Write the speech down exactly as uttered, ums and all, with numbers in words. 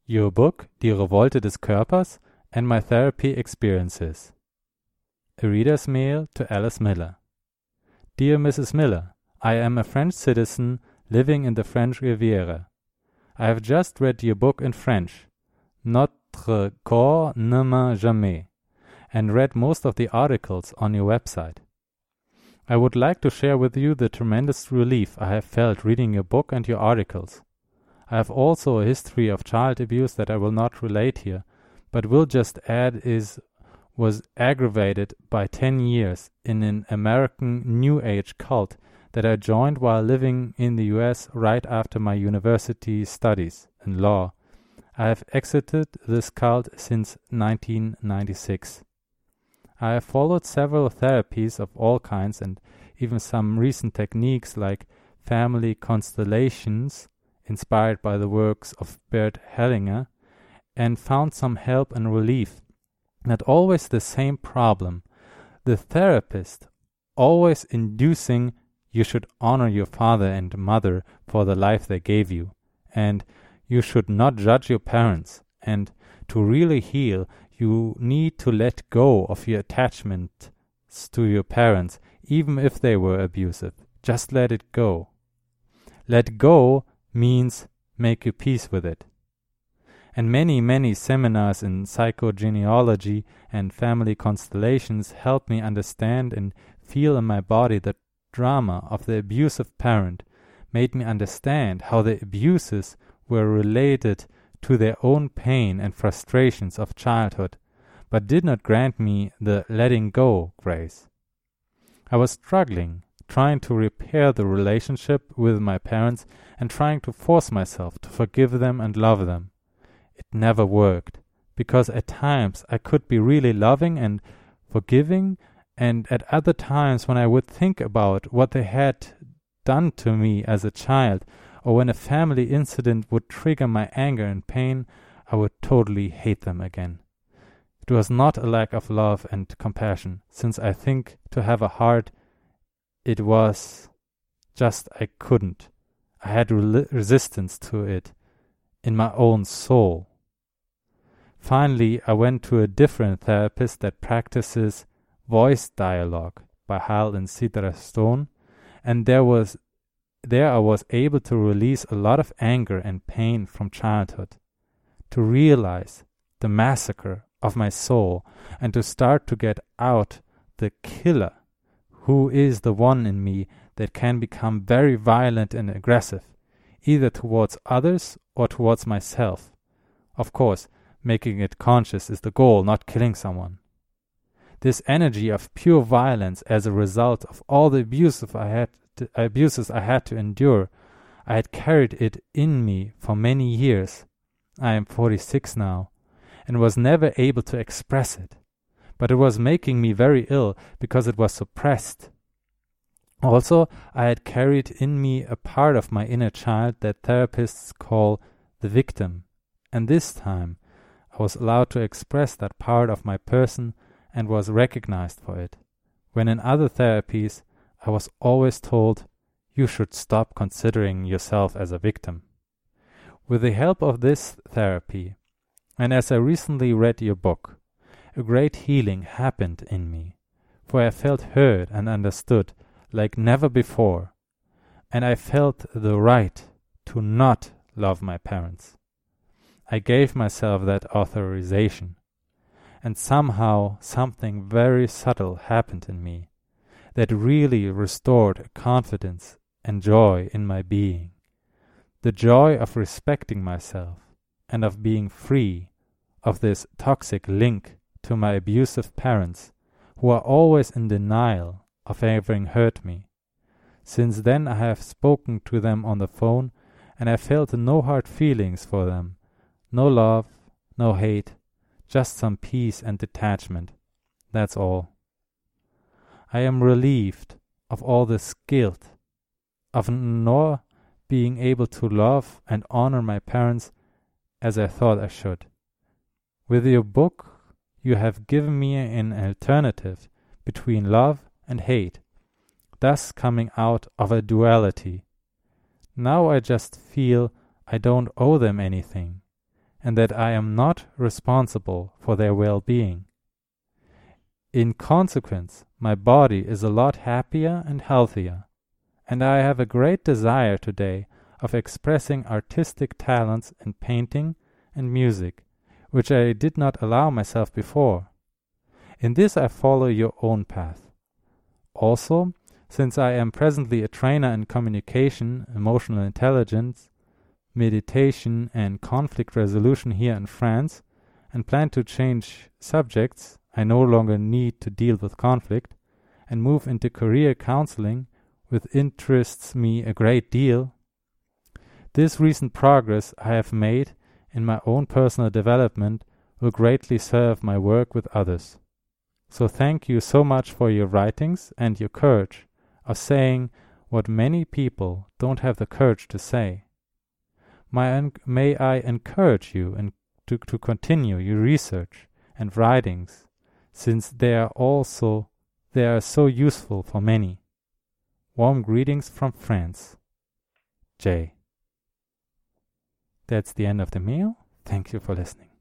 your book, Die Revolte des Körpers, and my therapy experiences. A reader's mail to Alice Miller. Dear Missus Miller, I am a French citizen living in the French Riviera. I have just read your book in French, Notre corps ne ment jamais, and read most of the articles on your website. I would like to share with you the tremendous relief I have felt reading your book and your articles. I have also a history of child abuse that I will not relate here, but will just add is was aggravated by ten years in an American New Age cult that I joined while living in the U S right after my university studies in law. I have exited this cult since nineteen ninety-six. I have followed several therapies of all kinds and even some recent techniques like family constellations, inspired by the works of Bert Hellinger, and found some help and relief. Not always the same problem. The therapist always inducing you should honor your father and mother for the life they gave you, and you should not judge your parents, and to really heal, you need to let go of your attachment to your parents, even if they were abusive. Just let it go. Let go means make your peace with it. And many, many seminars in psychogenealogy and family constellations help me understand and feel in my body the drama of the abusive parent, made me understand how the abuses were related to their own pain and frustrations of childhood, but did not grant me the letting go grace. I was struggling, trying to repair the relationship with my parents and trying to force myself to forgive them and love them. It never worked, because at times I could be really loving and forgiving, and at other times when I would think about what they had done to me as a child, or when a family incident would trigger my anger and pain, I would totally hate them again. It was not a lack of love and compassion, since I think to have a heart, it was just I couldn't. I had re- resistance to it in my own soul. Finally, I went to a different therapist that practices voice dialogue by Hal and Sidra Stone, and there was There I was able to release a lot of anger and pain from childhood, to realize the massacre of my soul, and to start to get out the killer who is the one in me that can become very violent and aggressive, either towards others or towards myself. Of course, making it conscious is the goal, not killing someone. This energy of pure violence as a result of all the abusive I had The abuses I had to endure, I had carried it in me for many years. I am forty-six now, and was never able to express it. But it was making me very ill because it was suppressed. Also, I had carried in me a part of my inner child that therapists call the victim, and this time I was allowed to express that part of my person and was recognized for it, when in other therapies I was always told, you should stop considering yourself as a victim. With the help of this therapy, and as I recently read your book, a great healing happened in me, for I felt heard and understood like never before, and I felt the right to not love my parents. I gave myself that authorization, and somehow something very subtle happened in me that really restored confidence and joy in my being, the joy of respecting myself and of being free of this toxic link to my abusive parents, who are always in denial of having hurt me. Since then I have spoken to them on the phone, and I felt no hard feelings for them, no love, no hate, just some peace and detachment. That's all. I am relieved of all this guilt, of nor being able to love and honor my parents as I thought I should. With your book, you have given me an alternative between love and hate, thus coming out of a duality. Now I just feel I don't owe them anything, and that I am not responsible for their well-being. In consequence, my body is a lot happier and healthier, and I have a great desire today of expressing artistic talents in painting and music, which I did not allow myself before. In this I follow your own path. Also, since I am presently a trainer in communication, emotional intelligence, meditation, and conflict resolution here in France, and plan to change subjects, I no longer need to deal with conflict, and move into career counseling, which interests me a great deal. This recent progress I have made in my own personal development will greatly serve my work with others. So thank you so much for your writings and your courage of saying what many people don't have the courage to say. My, may I encourage you in, to, to continue your research and writings, since they are also they are so useful for many. Warm greetings from France. Jay. That's the end of the mail. Thank you for listening.